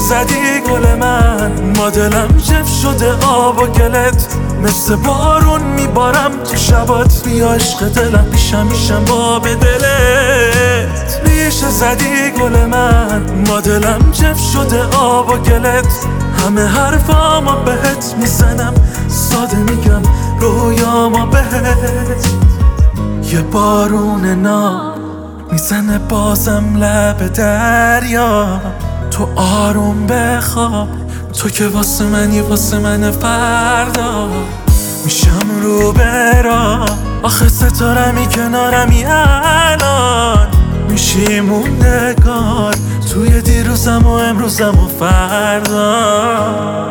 زدی گل من، ما دلم جف شده آب و گلت، مثل بارون میبارم تو شبات. بیا عشق دلم میشم با به دلت. ریشه زدی گل من، ما دلم جف شده آب و گلت، همه حرفامو بهت میزنم، ساده میگم رویامو بهت. یه بارون ناب میزنه بازم لب دریا، تو آروم بخواب، تو که واسه من فردا میشم رو برا. آخه ستارمی کنارمی الان، میشی موندگار توی دیروزم و امروزم و فردا.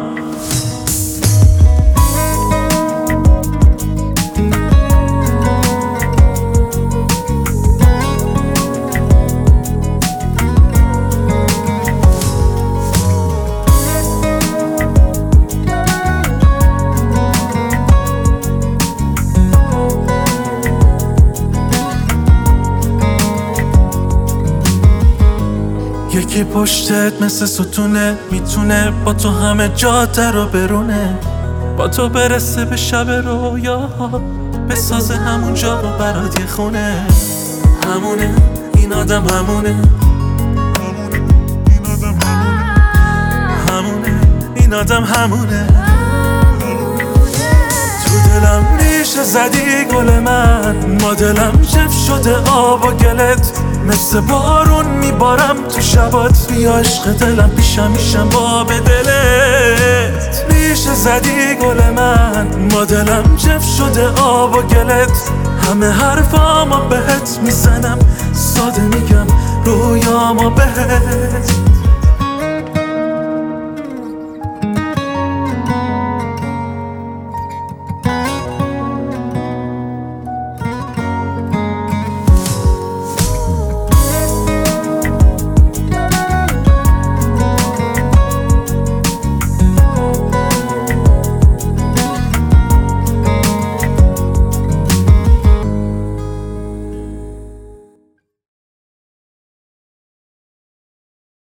یکی پشتت مثل ستونه، میتونه با تو همه جاده رو برونه، با تو برسه به شب رویاها، بسازه همون جا رو برات یه خونه. همونه این آدم، همونه این آدم، همونه. تو دلم ریشه زدی گل من، ما دلم جف شده آب و گلت، مثل بارون میبارم تو شبات. بیا عشق دلم میشم با به دلت. ریشه زدی گل من، ما دلم جف شده آب و گلت، همه حرفامو بهت میزنم، ساده میگم رویامو بهت.